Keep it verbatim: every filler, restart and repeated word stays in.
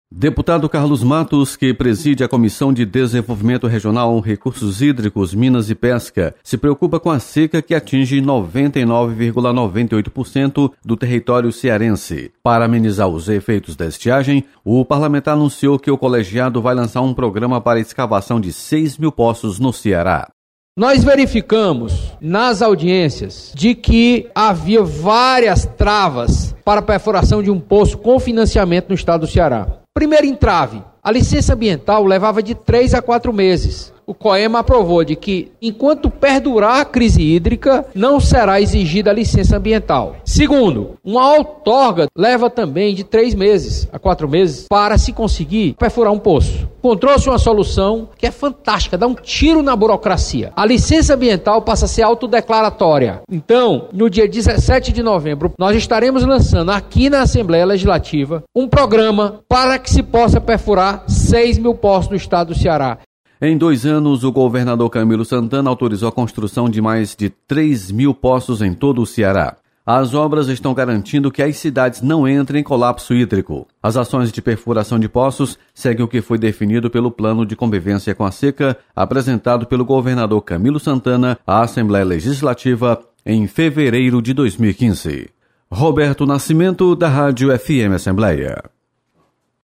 Deputado Carlos Matos, que preside a Comissão de Desenvolvimento Regional, Recursos Hídricos, Minas e Pesca, se preocupa com a seca que atinge noventa e nove vírgula noventa e oito por cento do território cearense. Para amenizar os efeitos da estiagem, o parlamentar anunciou que o colegiado vai lançar um programa para a escavação de seis mil poços no Ceará. Nós verificamos nas audiências de que havia várias travas para a perfuração de um poço com financiamento no estado do Ceará. Primeiro entrave, a licença ambiental levava de três a quatro meses. O COEMA aprovou de que, enquanto perdurar a crise hídrica, não será exigida a licença ambiental. Segundo, uma outorga leva também de três meses a quatro meses para se conseguir perfurar um poço. Encontrou-se uma solução que é fantástica, dá um tiro na burocracia. A licença ambiental passa a ser autodeclaratória. Então, no dia dezessete de novembro, nós estaremos lançando aqui na Assembleia Legislativa um programa para que se possa perfurar seis mil poços no estado do Ceará. Em dois anos, o governador Camilo Santana autorizou a construção de mais de três mil poços em todo o Ceará. As obras estão garantindo que as cidades não entrem em colapso hídrico. As ações de perfuração de poços seguem o que foi definido pelo Plano de Convivência com a Seca, apresentado pelo governador Camilo Santana à Assembleia Legislativa em fevereiro de dois mil e quinze. Roberto Nascimento, da Rádio F M Assembleia.